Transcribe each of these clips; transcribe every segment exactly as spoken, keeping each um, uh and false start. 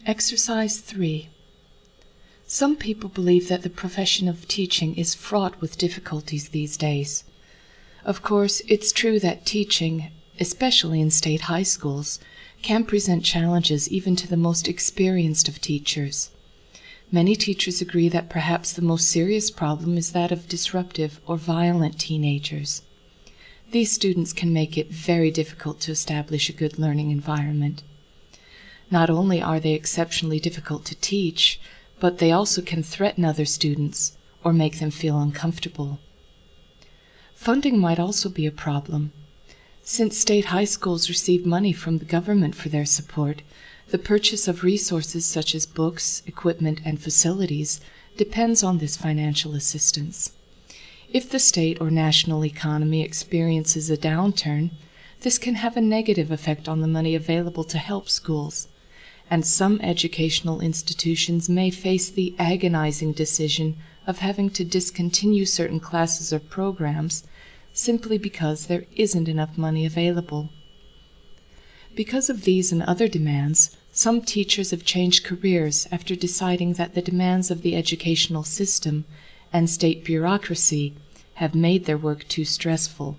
Exercise three. Some people believe that the profession of teaching is fraught with difficulties these days. Of course, it's true that teaching, especially in state high schools, can present challenges even to the most experienced of teachers. Many teachers agree that perhaps the most serious problem is that of disruptive or violent teenagers. These students can make it very difficult to establish a good learning environment. Not only are they exceptionally difficult to teach, but they also can threaten other students or make them feel uncomfortable. Funding might also be a problem. Since state high schools receive money from the government for their support, the purchase of resources such as books, equipment, and facilities depends on this financial assistance. If the state or national economy experiences a downturn, this can have a negative effect on the money available to help schools, and some educational institutions may face the agonizing decision of having to discontinue certain classes or programs simply because there isn't enough money available. Because of these and other demands, some teachers have changed careers after deciding that the demands of the educational system and state bureaucracy have made their work too stressful.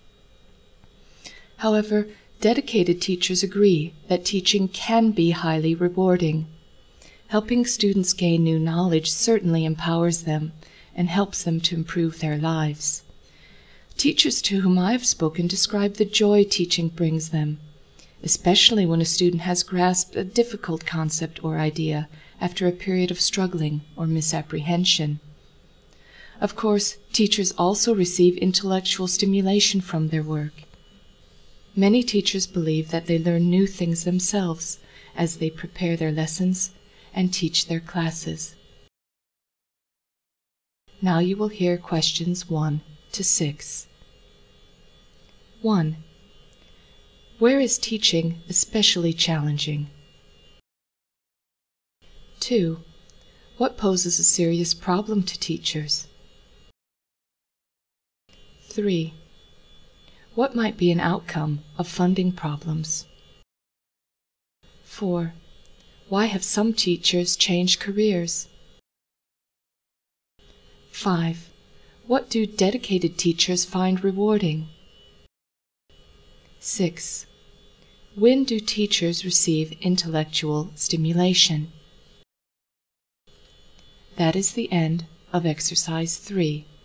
However, dedicated teachers agree that teaching can be highly rewarding. Helping students gain new knowledge certainly empowers them and helps them to improve their lives. Teachers to whom I have spoken describe the joy teaching brings them, especially when a student has grasped a difficult concept or idea after a period of struggling or misapprehension. Of course, teachers also receive intellectual stimulation from their work. Many teachers believe that they learn new things themselves as they prepare their lessons and teach their classes. Now you will hear questions one to six. one. Where is teaching especially challenging? two. What poses a serious problem to teachers? three. What might be an outcome of funding problems? four. Why have some teachers changed careers? five. What do dedicated teachers find rewarding? six. When do teachers receive intellectual stimulation? That is the end of exercise three.